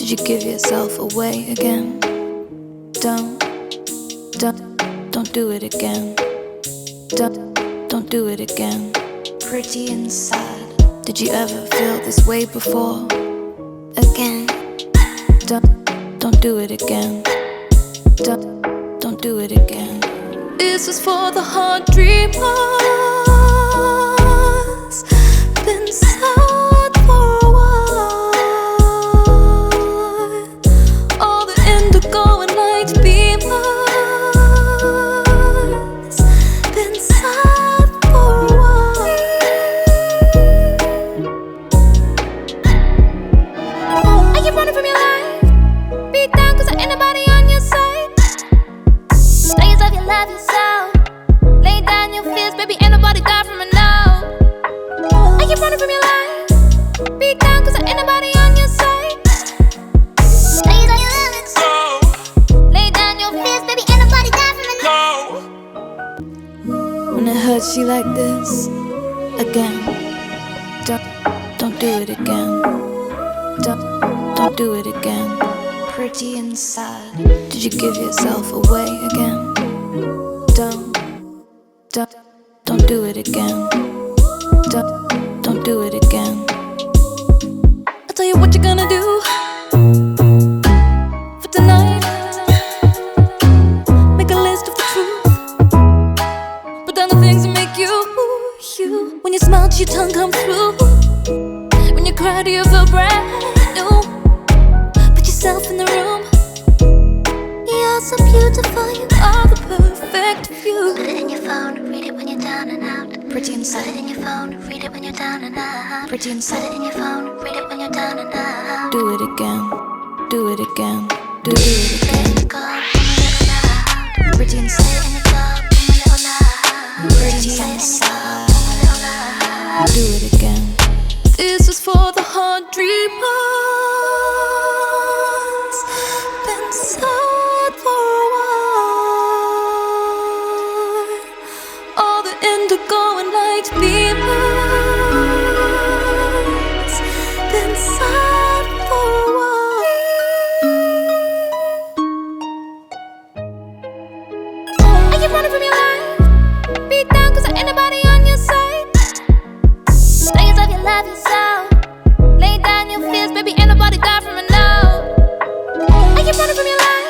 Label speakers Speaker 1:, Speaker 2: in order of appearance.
Speaker 1: Did you give yourself away again? Don't do it again. Don't do it again. Pretty inside. Did you ever feel this way before? Again. Don't do it again. Don't do it again. This is for the hard dreamers. Been sad for a while. All the indigo and light beamers. Been sad for a while. Are you running from your life? Beat down cause there ain't nobody on your side. Tell yourself you love yourself. Lay down your fears, baby, ain't nobody got from it now. Are you running from your life? Beat down cause there ain't nobody on your side. Tell yourself you love yourself. Lay down your fears, baby, ain't nobody got from it now. When it hurts you like this, again. Don't do it again. Don't do it again. Pretty inside. Did you give yourself away again? Don't do it again. Don't do it again. I'll tell you what you're gonna do for tonight. Make a list of the truth. Put down the things that make you. When you smile, your tongue come through. When you cry, do you feel brand new? Put yourself in the room. You're so beautiful, you are the perfect view.
Speaker 2: Put it in your phone, read it when you're down and out.
Speaker 1: Pretty inside.
Speaker 2: Put it in your phone, read it when you're down and out.
Speaker 1: Pretty
Speaker 2: Put
Speaker 1: inside.
Speaker 2: it in your phone, read it when you're down and out.
Speaker 1: Do it again. Do it again. Do it again.
Speaker 2: Go, when you're loud.
Speaker 1: Pretty
Speaker 2: Put
Speaker 1: inside.
Speaker 2: it in your club, when you're loud.
Speaker 1: Pretty inside. Do it again. This is for the hard dreamers. Been sad for a while. All the indigo and light beamers. Been sad for a while. Are you running from your life? Beat down cause there ain't nobody on your side. Tell yourself you love yourself. Lay down your fears, baby, ain't nobody got from it now. Are you running from your life?